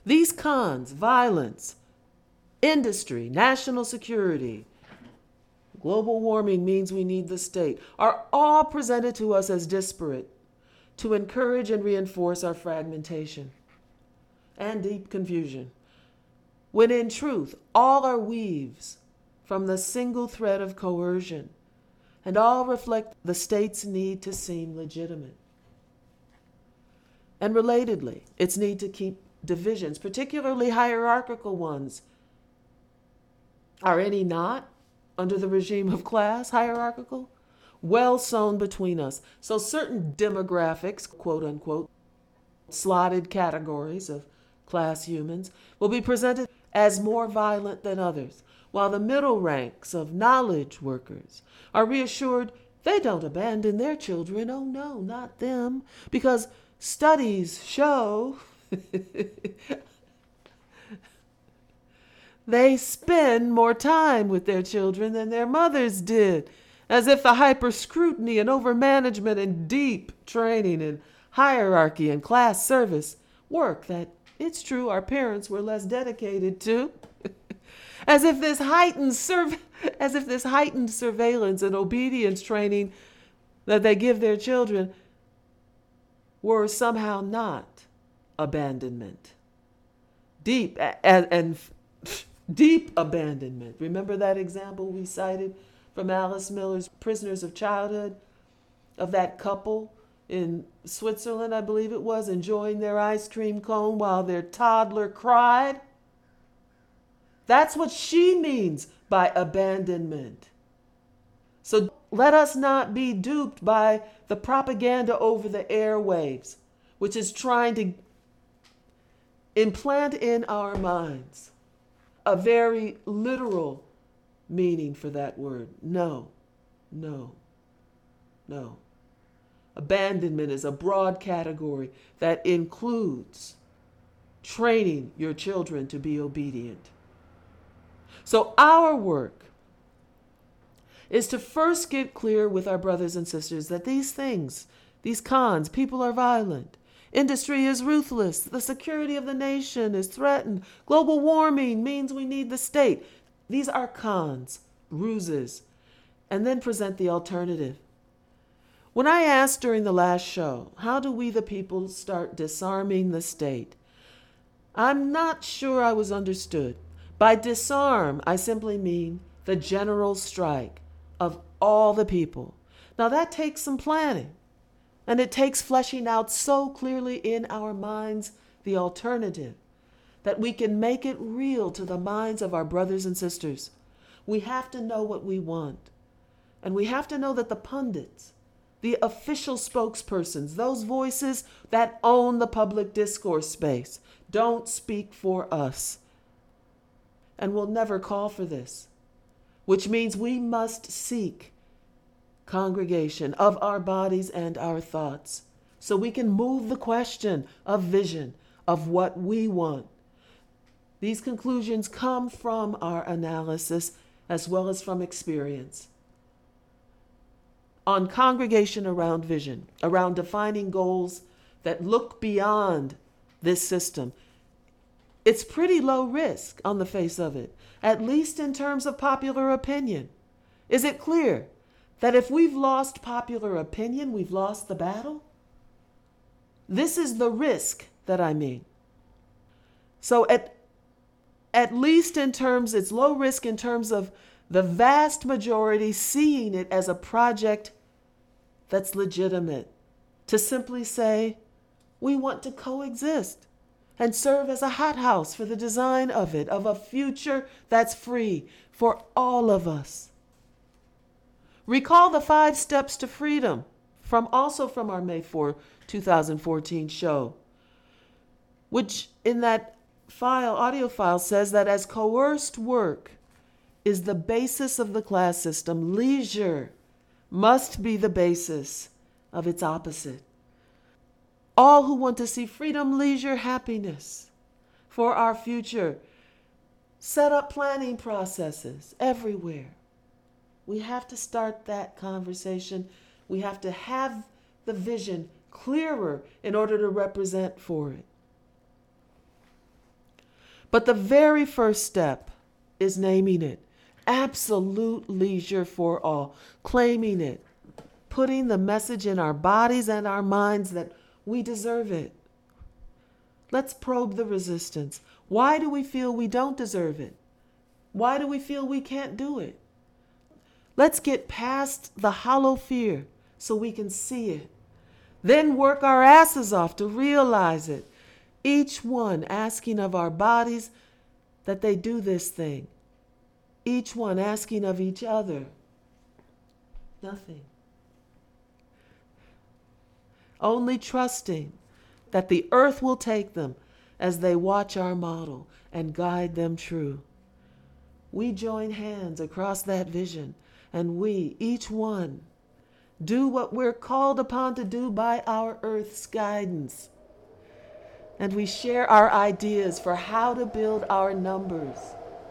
These cons, violence, industry, national security, global warming means we need the state, are all presented to us as disparate to encourage and reinforce our fragmentation and deep confusion, when in truth, all are weaves from the single thread of coercion, and all reflect the state's need to seem legitimate. And relatedly, its need to keep divisions, particularly hierarchical ones. Are any not, under the regime of class, hierarchical? Well sown between us. So certain demographics, quote unquote, slotted categories of class humans, will be presented as more violent than others, while the middle ranks of knowledge workers are reassured they don't abandon their children. Oh no, not them. Because studies show they spend more time with their children than their mothers did, as if the hyper scrutiny and overmanagement and deep training and hierarchy and class service work that, it's true, our parents were less dedicated to. As if this heightened surveillance and obedience training that they give their children were somehow not abandonment. Deep abandonment. Remember that example we cited from Alice Miller's Prisoners of Childhood, of that couple in Switzerland, I believe it was, enjoying their ice cream cone while their toddler cried? That's what she means by abandonment. So let us not be duped by the propaganda over the airwaves, which is trying to implant in our minds a very literal meaning for that word. No, no, no. Abandonment is a broad category that includes training your children to be obedient. So our work is to first get clear with our brothers and sisters that these things, these cons, people are violent, industry is ruthless, the security of the nation is threatened, global warming means we need the state. These are cons, ruses, and then present the alternative. When I asked during the last show, how do we the people start disarming the state? I'm not sure I was understood. By disarm, I simply mean the general strike of all the people. Now that takes some planning, and it takes fleshing out so clearly in our minds the alternative that we can make it real to the minds of our brothers and sisters. We have to know what we want, and we have to know that the pundits, the official spokespersons, those voices that own the public discourse space, don't speak for us and will never call for this, which means we must seek congregation of our bodies and our thoughts so we can move the question of vision of what we want. These conclusions come from our analysis as well as from experience. On congregation around vision, around defining goals that look beyond this system, it's pretty low risk on the face of it, at least in terms of popular opinion. Is it clear that if we've lost popular opinion, we've lost the battle? This is the risk that I mean. So at least in terms, it's low risk in terms of the vast majority seeing it as a project that's legitimate, to simply say, we want to coexist and serve as a hothouse for the design of it, of a future that's free for all of us. Recall the 5 steps to freedom, also from our May 4, 2014 show, which in that audio file says that as coerced work is the basis of the class system, leisure must be the basis of its opposite. All who want to see freedom, leisure, happiness for our future set up planning processes everywhere. We have to start that conversation. We have to have the vision clearer in order to represent for it. But the very first step is naming it. Absolute leisure for all. Claiming it. Putting the message in our bodies and our minds that we deserve it. Let's probe the resistance. Why do we feel we don't deserve it? Why do we feel we can't do it? Let's get past the hollow fear so we can see it. Then work our asses off to realize it. Each one asking of our bodies that they do this thing. Each one asking of each other. Nothing. Only trusting that the earth will take them as they watch our model and guide them true. We join hands across that vision, and we, each one, do what we're called upon to do by our earth's guidance. And we share our ideas for how to build our numbers.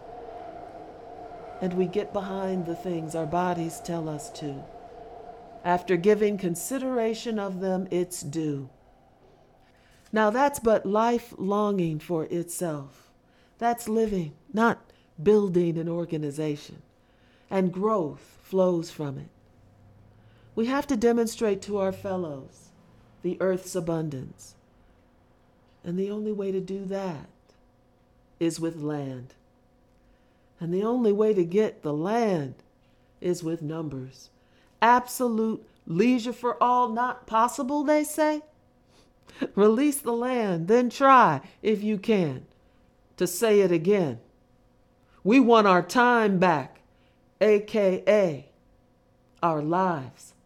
And we get behind the things our bodies tell us to. After giving consideration of them its due. Now that's but life longing for itself. That's living, not building an organization. And growth flows from it. We have to demonstrate to our fellows the earth's abundance. And the only way to do that is with land. And the only way to get the land is with numbers. Absolute leisure for all not possible, they say? Release the land, then try, if you can, to say it again. We want our time back, a.k.a. our lives.